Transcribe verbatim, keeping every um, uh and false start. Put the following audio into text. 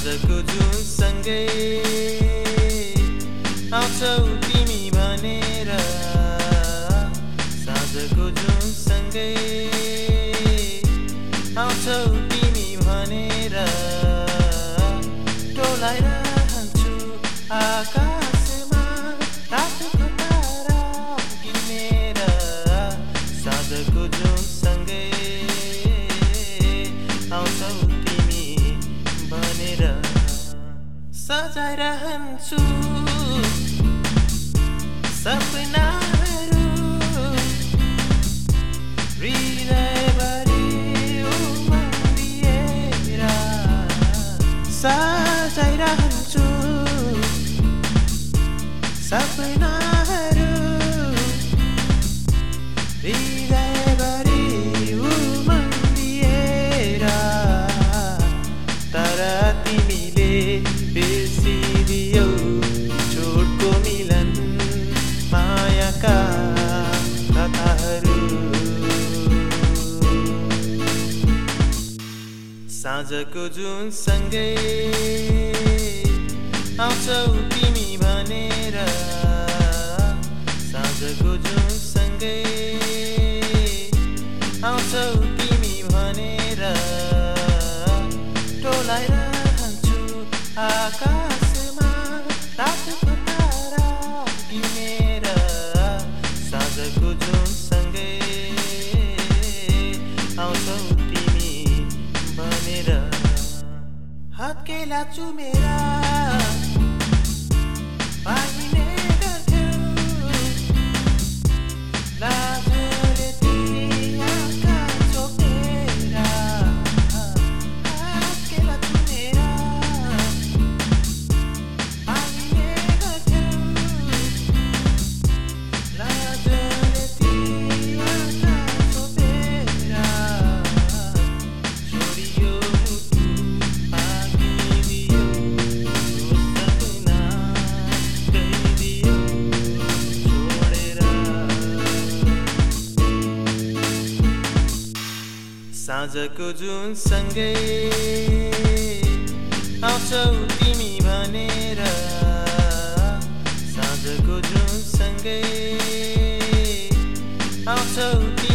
साँझको जुन सँगै आउँछौ तिमी भनेर साँझको जुन सँगै आउँछौ तिमी भनेर डोलाइरहन्छु आकाशमा रातको तारा किनेर साँझको जुन सँगै आउँछौ तिमी भनेर सजाइरहन्छु सपनाहरू हृदयभरि उमलिएर सजाइरहन्छु सपनाहरू हृदयभरि उमलिएर तर तिमीले बिर्सिदियौ छोडको मिलन मायाका कथाहरू साँझको जुन सँगै आउँछौ तिमी भनेर साँझको जुन सँगै आउँछौ तिमी भनेर डोलाइरहन्छु आकाशमा रातको तारा किनेर साँझको जुन सँगै आउँछौ तिमी भनेर हत्केला चुमेर पाइने गर्थ्यौ लाजले ती आँखा चोकेर हत्केला चुमेर पाइने गर्थ्यौ लाजले ती आँखा चोकेर छोडियो मुटु पाकिदियो सपना गइदियो छोडेर साँझको जुन सँगै आउँछौ तिमी भनेर साँझको जुन सँगै आउँछौ